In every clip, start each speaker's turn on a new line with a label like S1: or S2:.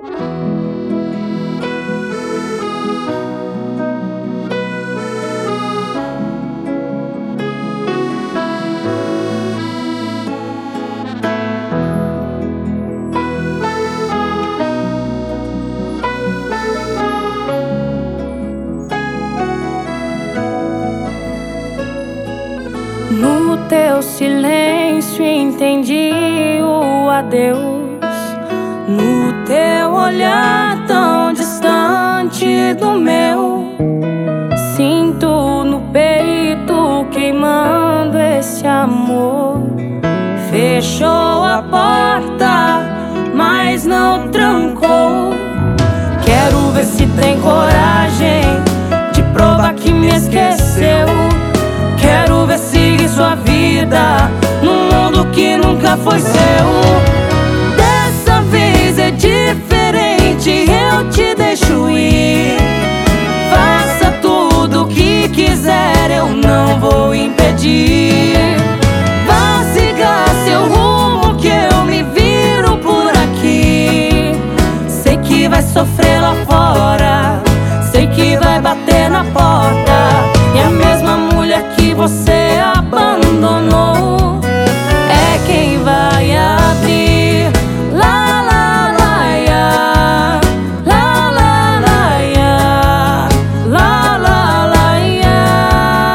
S1: No teu silêncio entendi o adeus. No teu olhar tão distante do meu, sinto no peito queimando esse amor. Fechou a porta, mas não trancou. Quero ver se tem coragem de provar que me esqueceu. Quero ver seguir sua vida num mundo que nunca foi seu. Dessa vez é diferente, eu te deixo ir. Faça tudo o que quiser, eu não vou impedir. Vá, siga seu rumo que eu me viro por aqui. Sei que vai sofrer lá fora, sei que vai bater na porta. E a mesma mulher que você abandonou é quem vai abrir. Lá, lá, lá, ia. Lá, lá, lá, ia. Lá, lá, lá, ia.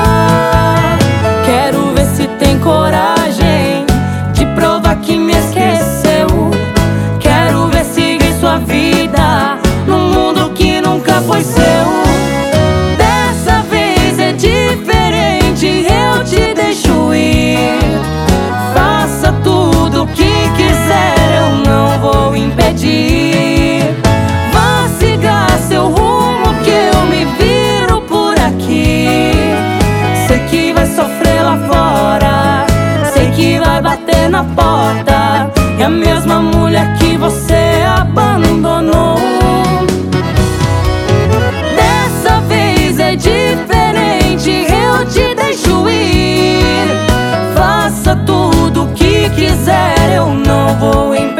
S1: Quero ver se tem coragem de provar que me esqueceu. Quero ver seguir sua vida num mundo que nunca foi seu. Vá, siga seu rumo que eu me viro por aqui. Sei que vai sofrer lá fora, sei que vai bater na porta. E a mesma mulher que você abandonou. Dessa vez é diferente, eu te deixo ir. Faça tudo o que quiser, eu não vou impedir.